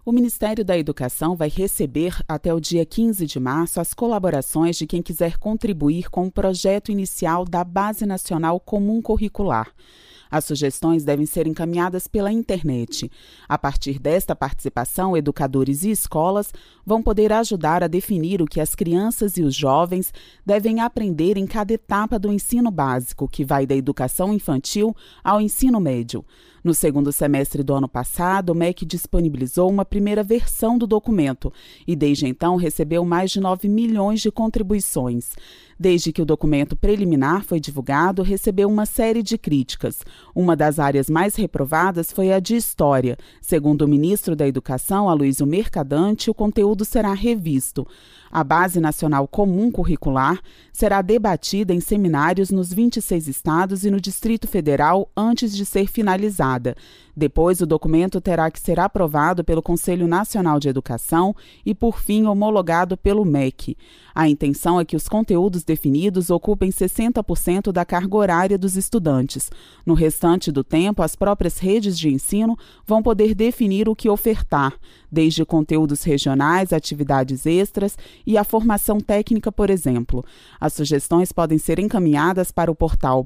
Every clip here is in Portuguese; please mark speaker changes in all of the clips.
Speaker 1: O Ministério da Educação vai receber até o dia 15 de março as colaborações de quem quiser contribuir com o projeto inicial da Base Nacional Comum Curricular. As sugestões devem ser encaminhadas pela internet. A partir desta participação, educadores e escolas vão poder ajudar a definir o que as crianças e os jovens devem aprender em cada etapa do ensino básico, que vai da educação infantil ao ensino médio. No segundo semestre do ano passado, o MEC disponibilizou uma primeira versão do documento e, desde então, recebeu mais de 9 milhões de contribuições. Desde que o documento preliminar foi divulgado, recebeu uma série de críticas. Uma das áreas mais reprovadas foi a de História. Segundo o ministro da Educação, Aloysio Mercadante, o conteúdo será revisto. A Base Nacional Comum Curricular será debatida em seminários nos 26 estados e no Distrito Federal antes de ser finalizada. Depois, o documento terá que ser aprovado pelo Conselho Nacional de Educação e, por fim, homologado pelo MEC. A intenção é que os conteúdos definidos ocupem 60% da carga horária dos estudantes. No restante do tempo, as próprias redes de ensino vão poder definir o que ofertar, desde conteúdos regionais, atividades extras e a formação técnica, por exemplo. As sugestões podem ser encaminhadas para o portal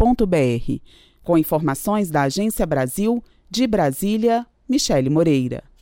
Speaker 1: basenacionalcomum.mec.gov.br. Com informações da Agência Brasil, de Brasília, Michele Moreira.